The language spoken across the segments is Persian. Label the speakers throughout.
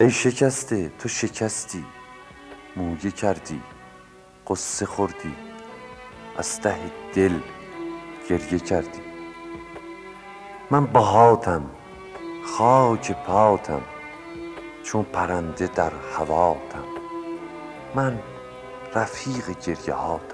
Speaker 1: ای شکسته تو شکستی، مویه کردی، غصه خوردی، از ته دل گریه کردی. من باهاتم، خاک پاتم، چون پرنده در هواتم، من رفیق گریه هاتم.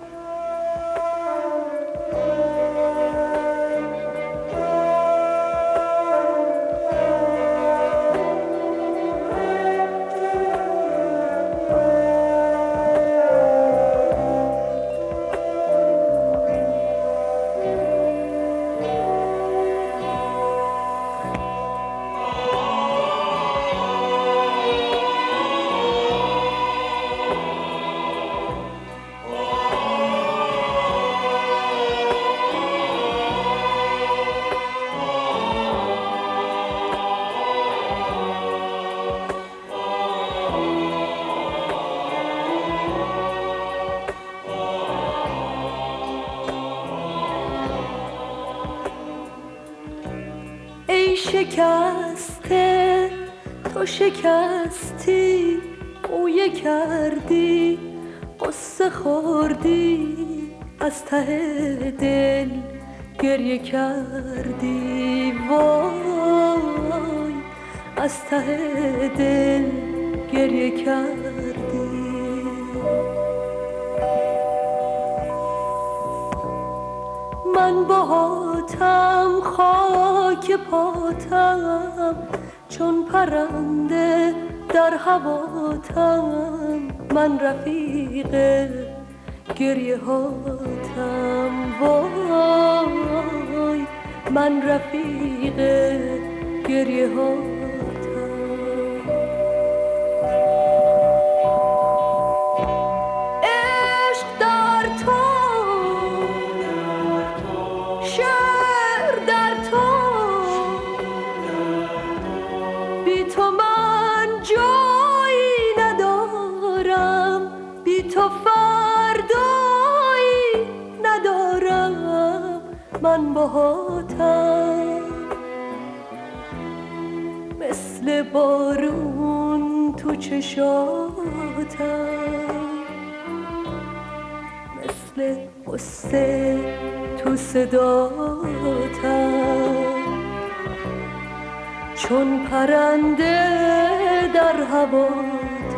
Speaker 2: ای شکسته تو شکستی، مویه کردی، غصه خوردی، از ته دل گریه کردی. وای از ته دل گریه کردی. من باهاتم، خاک پاتم، چون پرنده در هواتم، من رفیق گریه هاتم. وای من رفیق گریه هاتم. تو فردایی ندارم، من باهاتم، مثل بارون تو چشاتم، مثل غصه تو صداتم، چون پرنده در هواتم.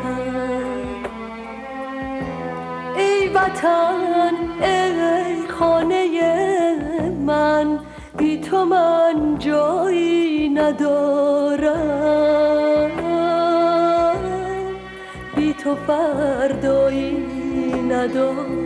Speaker 2: ای وطن ای خانه من، بی تو من جایی ندارم، بی تو فردایی ندارم.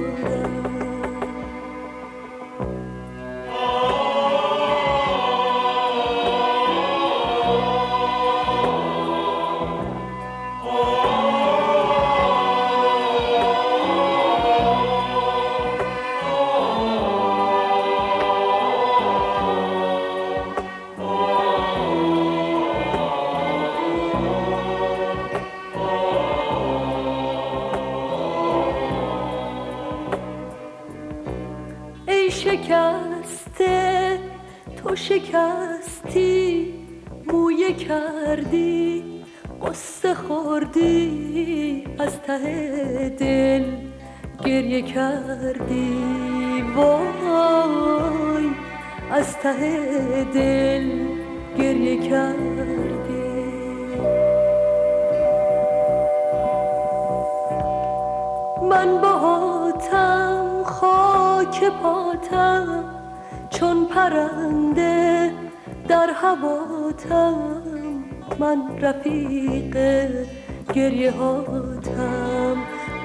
Speaker 2: ای شکسته تو شکستی، مویه کردی، غصه خوردی، از ته دل گریه کردی. وای از ته دل گریه کردی. من باهاتم، خاک پاتم، چون پرنده در هواتم، من رفیق گریه هاتم.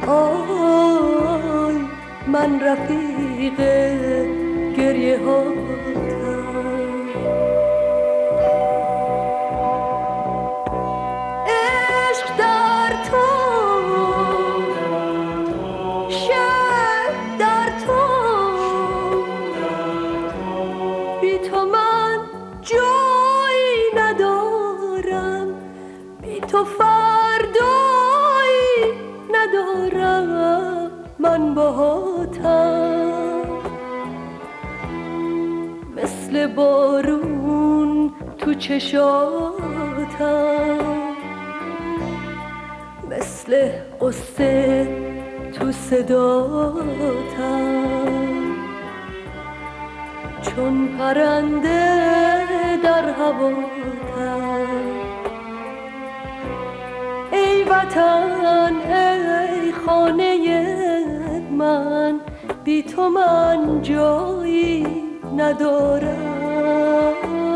Speaker 2: آی من رفیق گریه هاتم. تو فردایی ندارم، من باهاتم، مثل بارون تو چشاتم، مثل قصه تو صداتم، چون پرنده در هواتم. ای وطن ای خانه من، بی تو من جایی ندارم،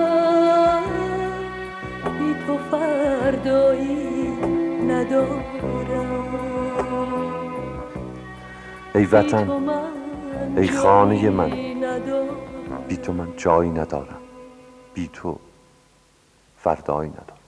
Speaker 2: بی تو فردایی ندارم.
Speaker 1: ای وطن ای خانه من، بی تو من جایی ندارم، بی تو فردایی ندارم.